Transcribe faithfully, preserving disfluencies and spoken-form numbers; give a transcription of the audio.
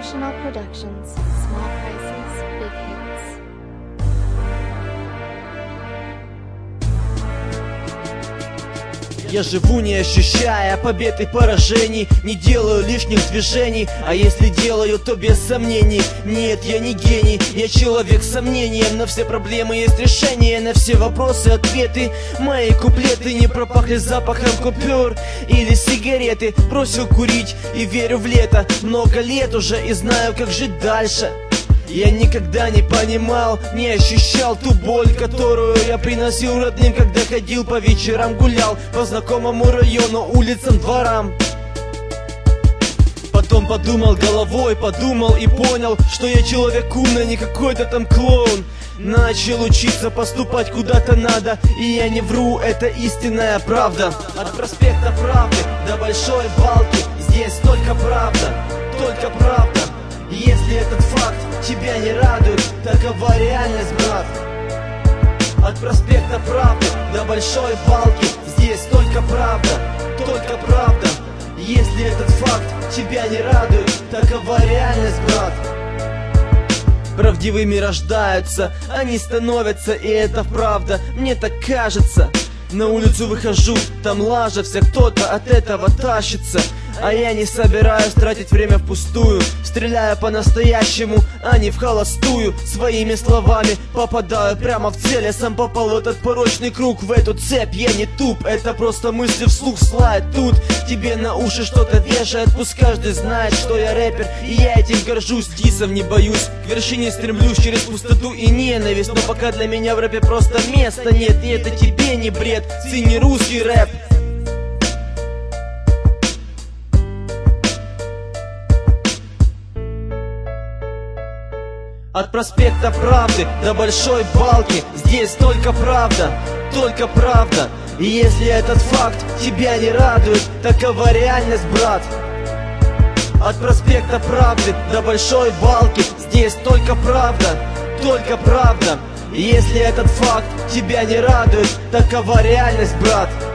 Emotional Productions. Small prices, big hits. Я живу, не ощущая побед и поражений, не делаю лишних движений, а если делаю, то без сомнений. Нет, я не гений, я человек с сомнением. На все проблемы есть решение, на все вопросы ответы. Мои куплеты не пропахли запахом купюр или сигареты. Бросил курить и верю в лето. Много лет уже и знаю, как жить дальше. Я никогда не понимал, не ощущал ту боль, которую я приносил родным, когда ходил по вечерам, гулял по знакомому району, улицам, дворам. Потом подумал головой, подумал и понял, что я человек умный, не какой-то там клоун. Начал учиться, поступать куда-то надо, и я не вру, это истинная правда. От проспекта Правды до Большой Балки здесь только правда, только правда. Если этот факт тебя не радует, такова реальность, брат. От проспекта Правды до Большой Балки здесь только правда, только правда. Если этот факт тебя не радует, такова реальность, брат. Правдивыми рождаются, они становятся, и это правда, мне так кажется. На улицу выхожу, там лажа, вся кто-то от этого тащится. А я не собираюсь тратить время впустую, стреляя по-настоящему, а не в холостую. Своими словами попадаю прямо в цель. Я сам попал в этот порочный круг, в эту цепь. Я не туп, это просто мысли вслух слает тут. Тебе на уши что-то вешает, пусть каждый знает, что я рэпер, и я этим горжусь. Дисов не боюсь, к вершине стремлюсь через пустоту и ненависть. Но пока для меня в рэпе просто места нет, и это тебе не бред, цени русский рэп. От проспекта Правды до Большой Балки здесь только правда, только правда. И если этот факт тебя не радует, такова реальность, брат. От проспекта Правды до Большой Балки здесь только правда, только правда. И если этот факт тебя не радует, такова реальность, брат.